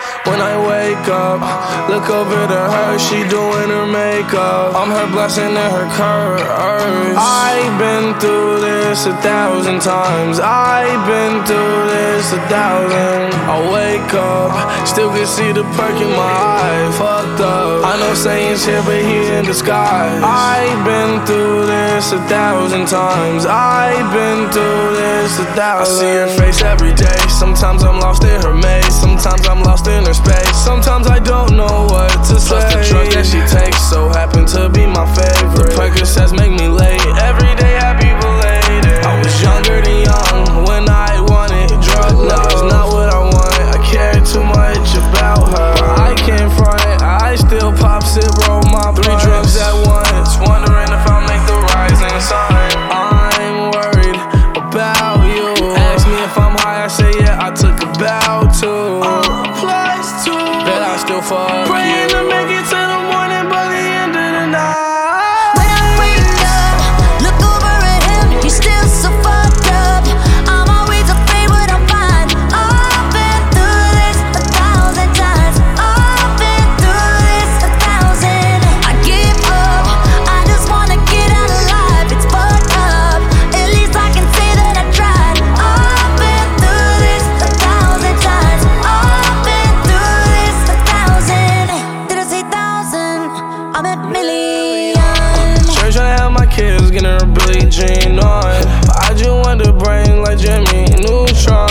When I wake up, look over to her, she doing her makeup. I'm her blessing and her curse. I've been through this 1,000 times. I've been through this 1,000. I wake up, still can see the perk in my eye. Fucked up, I know Satan's here but he in disguise. I've been through this 1,000 times. I've been through this 1,000. I see her face every day. Sometimes I'm lost in her maze. Sometimes I'm lost in her space. Sometimes I don't know what to say. Plus the drugs that she takes so happen to be my favorite. The Percocets make me late. Every day happy belated. I was younger than young when I wanted drug love. Now it's not what I want. I care too much about her. I can't front. I still pop, sip, roll my 3 drugs at once. Wondering if I'll make the rising sun. I'm worried about you. Ask me if I'm high, I say yeah, I took a bow too. Bet I still fuck praying you. To make it to the morning, by the end of the night. When I wake up, look over at him, he's still so fucked up. I'm always afraid what I'll find. I've been through this 1,000 times. I've been through this 1,000. I give up, I just wanna get out alive. It's fucked up, at least I can say that I tried. I've been through this 1,000 times. I've been through this 1,000. Did I say 1,000? I meant million. Church tryna have my kids getting her Billie Jean on. I just want to bring like Jimmy Neutron.